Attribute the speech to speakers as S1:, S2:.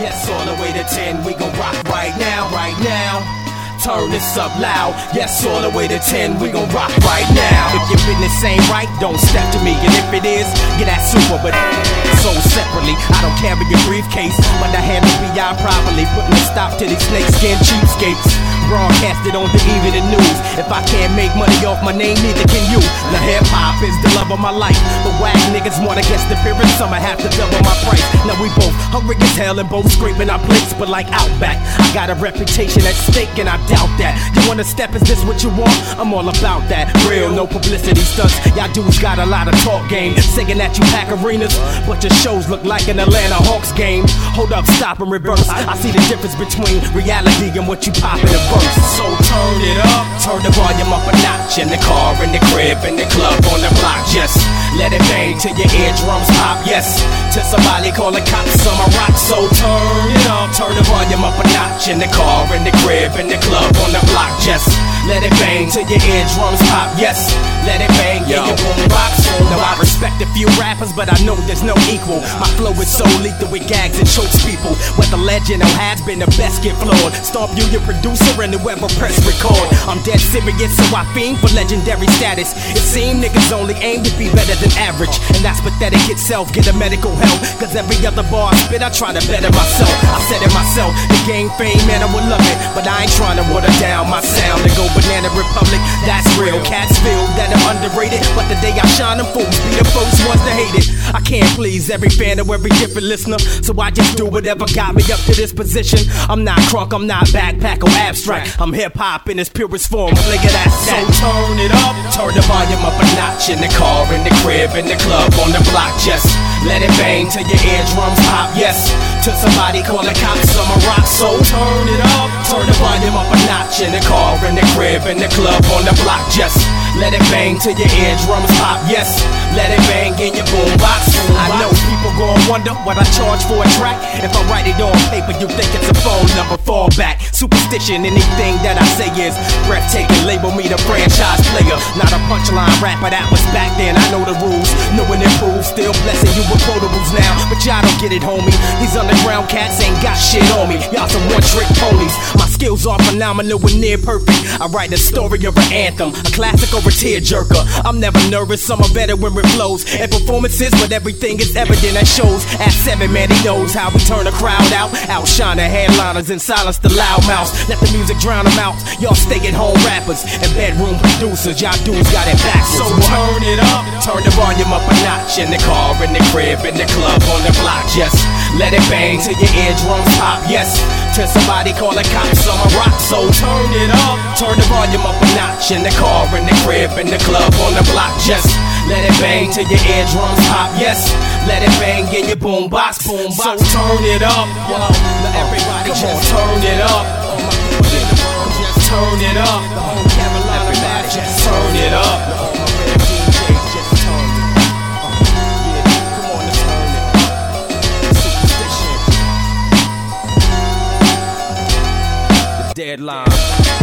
S1: Yes, all the way to 10, we gon' rock right now, right now. Turn this up loud, yes, all the way to 10, we gon' rock right now. If your business ain't right, don't step to me, and if it is, get that super, but sold separately. I don't carry your briefcase, but I handle BI properly, putting a stop to these snakeskin cheapskates. Broadcasted on the evening news. If I can't make money off my name, neither can you. Now hip-hop is the love of my life, but whack niggas wanna guess the appearance, I'ma have to double my price. Now we both hungry as hell and both scraping our plates, but like Outback, I got a reputation at stake and I doubt that. You wanna step, is this what you want? I'm all about that. Real, no publicity stunts. Y'all dudes got a lot of talk game, saying that you pack arenas, but your shows look like an Atlanta Hawks game. Hold up, stop and reverse. I see the difference between reality and what you pop in a verse. So turn it up, turn the volume up a notch. In the car, in the crib, in the club, on the block. Just let it bang till your eardrums pop. Yes, till somebody call the cops on my rock. So turn it up, turn the volume up a notch. In the car, in the crib, in the club, on the block. Just let it bang till your eardrums pop. Yes, let it bang in your boombox. Now I respect a few rappers, but I know there's no equal. My flow is so lethal, it gags and chokes people. Whether legend or has been, the best get flawed. Stomp you, your producer, and whoever press record. I'm dead serious, so I fiend for legendary status. It seems niggas only aim to be better than average, and that's pathetic itself. Get a medical help, cause every other bar I spit, I try to better myself. I said it myself, the game fame, man, I would love it, but I ain't trying to water down my sound and go Banana Republic. That's real, cats feel that I'm underrated, but the day I shine, them fools be the first ones to hate it. I can't please every fan or every different listener, so I just do whatever got me up to this position. I'm not crunk, I'm not backpack or abstract. I'm hip-hop in its purest form, nigga, that's that. So turn it up, turn the volume up a notch. In the car, in the crib, in the club, on the block. Just let it bang till your eardrums pop. Yes, till somebody call the cops on my rock. So turn it up, turn the volume up a notch. In the car, in the crib, in the club, on the block. Just let it bang till your eardrums pop. Yes, let it bang in your boombox. I know people gon' wonder what I charge for a track. If I write it on paper, you think it's a phone number. Fall back, superstition, anything that I say is breathtaking. Label me the franchise player, not a punchline rapper that was back then. I know the rules, know and improve. Still blessing you with quotables now, but y'all don't get it, homie. These underground cats ain't got shit on me. Y'all some one-trick ponies. My skills are phenomenal and near perfect. I write a story of an anthem, a classic or a tearjerker. I'm never nervous, I'm a veteran with flows and performances, but everything is evident at shows. At 7, man, he knows how we turn a crowd out. Outshine the headliners and silence the loudmouths. Let the music drown them out. Y'all stay-at-home rappers and bedroom producers, y'all dudes got it backwards. So turn it up, turn the volume up a notch. In the car, in the crib, in the club, on the block. Just let it bang till your eardrums pop. Yes, till somebody call the cops on my rock. So turn it up, turn the volume up a notch. In the car, in the crib, in the club, on the block. Just let it bang till your eardrums pop. Yes, let it bang in your boombox. So turn it up, yo. Everybody just turn it up. Just turn it up. The whole Carolina Mac, just turn it up. Just turn it up. Yeah, come on, let's turn it. Superstition. The deadline.